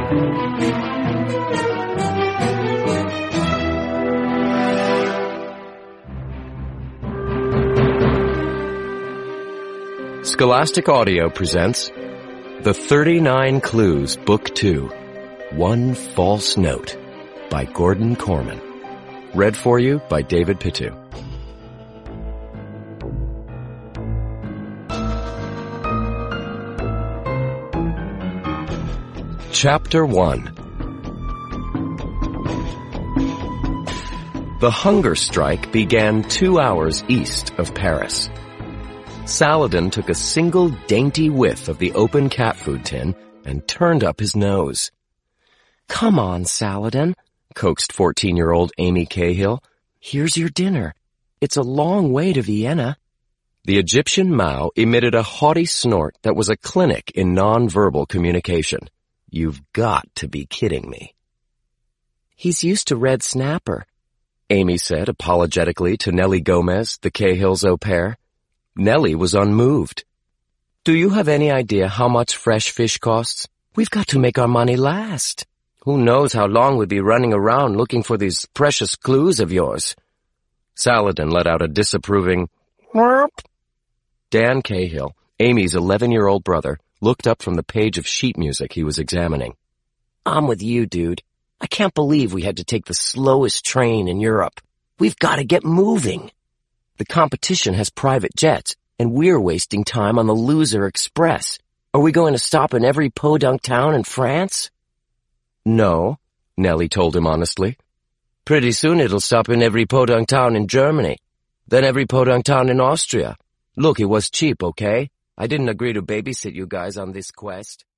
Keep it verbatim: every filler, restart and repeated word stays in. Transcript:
Scholastic Audio presents The thirty-nine Clues, Book two, One False Note, by Gordon Korman. Read for you by David Pittu. Chapter one. The hunger strike began two hours east of Paris. Saladin took a single dainty whiff of the open cat food tin and turned up his nose. "Come on, Saladin," coaxed fourteen-year-old Amy Cahill. "Here's your dinner. It's a long way to Vienna." The Egyptian Mao emitted a haughty snort that was a clinic in nonverbal communication. "You've got to be kidding me." "He's used to red snapper," Amy said apologetically to Nellie Gomez, the Cahills' au pair. Nellie was unmoved. "Do you have any idea how much fresh fish costs? We've got to make our money last. Who knows how long we'll be running around looking for these precious clues of yours." Saladin let out a disapproving "Whoop." Dan Cahill, Amy's eleven-year-old brother, looked up from the page of sheet music he was examining. "I'm with you, dude. I can't believe we had to take the slowest train in Europe. We've got to get moving. The competition has private jets, and we're wasting time on the Loser Express. Are we going to stop in every podunk town in France?" "No," Nellie told him honestly. "Pretty soon it'll stop in every podunk town in Germany, then every podunk town in Austria. Look, it was cheap, okay? I didn't agree to babysit you guys on this quest."